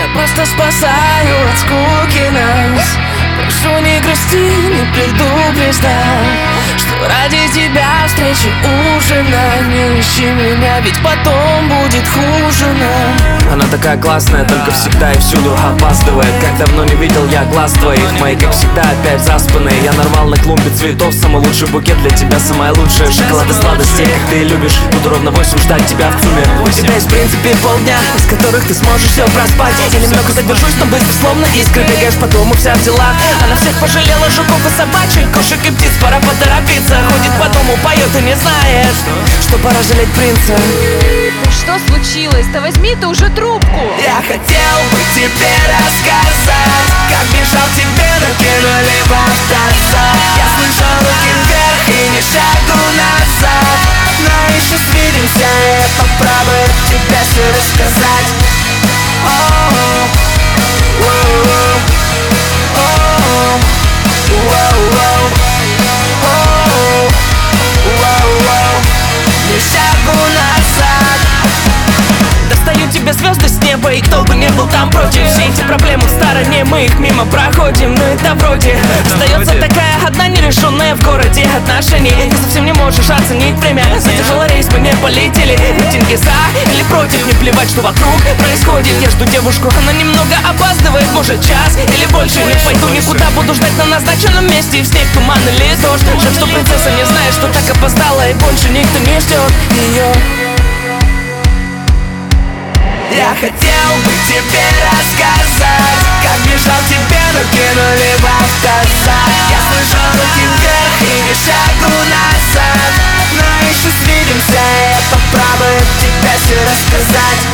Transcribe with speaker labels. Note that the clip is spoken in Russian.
Speaker 1: Я просто спасаю от скуки нас. Прошу, не грусти, не предупреждай, что ради тебя встречи ужина. Не ищи меня, ведь потом будет хуже нам.
Speaker 2: Она такая классная, только всегда и всюду опаздывает. Как давно не видел я глаз твоих, мои, как всегда, опять заспанные. Я нарвал на клумбе цветов самый лучший букет для тебя, самая лучшая шоколад и сладостей, как ты любишь. Буду ровно 8 ждать тебя в ЦУМе.
Speaker 1: У тебя есть в принципе полдня, из которых ты сможешь все проспать. Я немного задержусь, но быстро, словно искры, бегаешь по дому вся в делах. Она всех пожалела, жуков и собачек, кошек и птиц, пора поторопиться. Ходит по дому, поет и не знает, что пора жалеть принца.
Speaker 3: Что случилось? Да возьми ты уже трубку.
Speaker 1: Я хотел бы тебе рассказать, как бежал тебе, но кинули в автозак. Я слышал руки вверх и ни шагу назад, но еще свидимся, я попробую тебе все рассказать. Ни шагу назад. Достаю тебе звезды с неба, и кто бы не был там против. Все эти проблемы в стороне, мы их мимо проходим, но это вроде остается такая одна нерешенная в городе отношений. Ты совсем не можешь оценить время. Задержала рейс, мы не полетели. Митинги за или против, не плевать, что вокруг происходит. Я жду девушку, она немного опаздывает, может час или больше. Не пойду никуда, буду ждать на назначенном месте. И в снег, туман или дождь. Жаль, что принцесса не знает, что так опоздала, и больше никто не ждет ее. Я хотел бы тебе рассказать, как бежал тебе, но кинули в автозак. Я слышал руки вверх и ни шагу назад, но еще свидимся, я попробую тебе все рассказать.